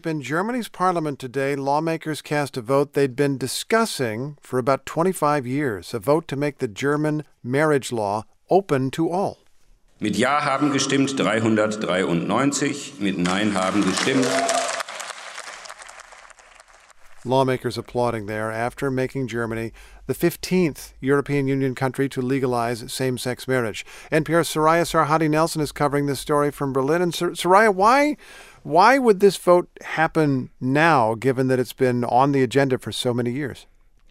up in Germany's parliament today. Lawmakers cast a vote they'd been discussing for about 25 years, a vote to make the German marriage law open to all. Mit Ja haben gestimmt 393, mit Nein haben gestimmt. Lawmakers applauding there after making Germany the 15th European Union country to legalize same-sex marriage. NPR's Soraya Sarhadi Nelson is covering this story from Berlin. And Soraya, why would this vote happen now, given that it's been on the agenda for so many years?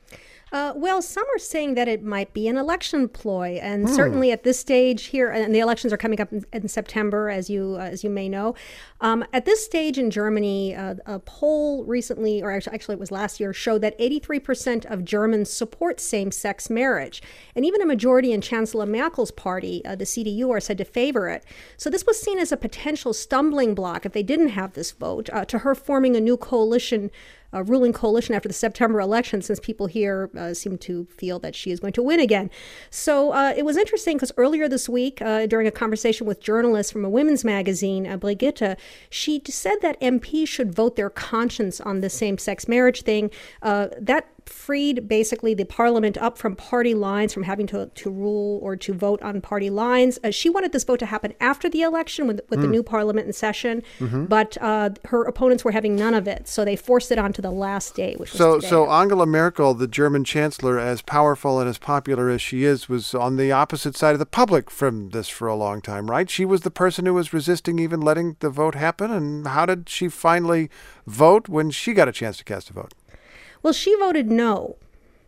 Well, some are saying that it might be an election ploy, and certainly at this stage here, and the elections are coming up in September, as you may know. At this stage in Germany, a poll recently, or actually it was last year, showed that 83% of Germans support same-sex marriage, and even a majority in Chancellor Merkel's party, the CDU, are said to favor it. So this was seen as a potential stumbling block if they didn't have this vote to her forming a new coalition. A ruling coalition after the September election, since people here seem to feel that she is going to win again. So it was interesting because earlier this week, during a conversation with journalists from a women's magazine, Brigitte, she said that MPs should vote their conscience on the same-sex marriage thing. That freed basically the parliament up from party lines, from having to rule or to vote on party lines. She wanted this vote to happen after the election with the new parliament in session, but her opponents were having none of it. So they forced it on to the last day, which was today. So Angela Merkel, the German chancellor, as powerful and as popular as she is, was on the opposite side of the public from this for a long time, right? She was the person who was resisting even letting the vote happen. And how did she finally vote when she got a chance to cast a vote? Well, she voted no.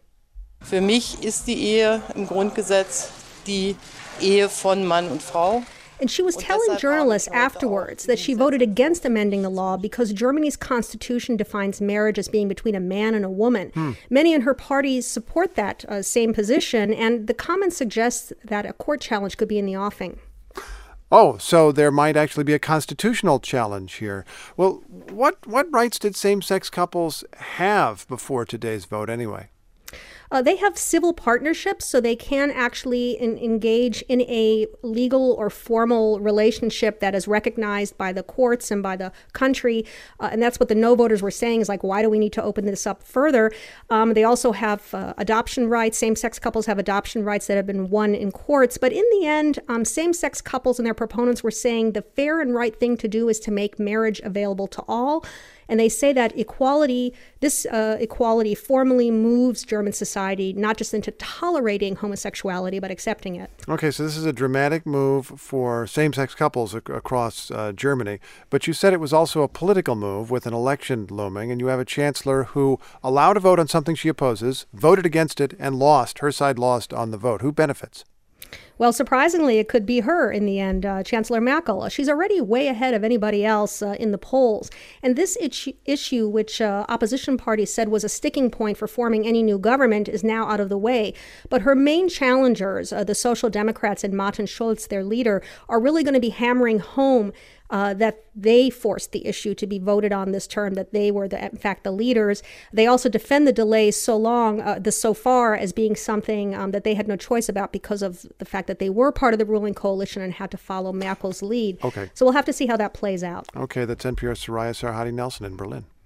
Für mich ist die Ehe im Grundgesetz die Ehe von Mann und Frau. And she was telling journalists afterwards that she voted against amending the law because Germany's constitution defines marriage as being between a man and a woman. Many in her party support that same position, and the comments suggest that a court challenge could be in the offing. Oh, so there might actually be a constitutional challenge here. Well, what rights did same-sex couples have before today's vote anyway? They have civil partnerships, so they can actually engage in a legal or formal relationship that is recognized by the courts and by the country. And that's what the no voters were saying, is like, why do we need to open this up further? They also have adoption rights. Same-sex couples have adoption rights that have been won in courts. But in the end, same-sex couples and their proponents were saying the fair and right thing to do is to make marriage available to all. And they say that this equality formally moves German society not just into tolerating homosexuality, but accepting it. Okay, so this is a dramatic move for same-sex couples across Germany. But you said it was also a political move with an election looming, and you have a chancellor who allowed a vote on something she opposes, voted against it, and lost. Her side lost on the vote. Who benefits? Well, surprisingly, it could be her in the end, Chancellor Merkel. She's already way ahead of anybody else in the polls. And this issue, which opposition parties said was a sticking point for forming any new government, is now out of the way. But her main challengers, the Social Democrats and Martin Schulz, their leader, are really going to be hammering home that they forced the issue to be voted on this term, that they were, in fact, the leaders. They also defend the delays so far as being something that they had no choice about because of the fact that they were part of the ruling coalition and had to follow Merkel's lead. Okay. So we'll have to see how that plays out. Okay, that's NPR's Soraya Sarhadi Nelson in Berlin.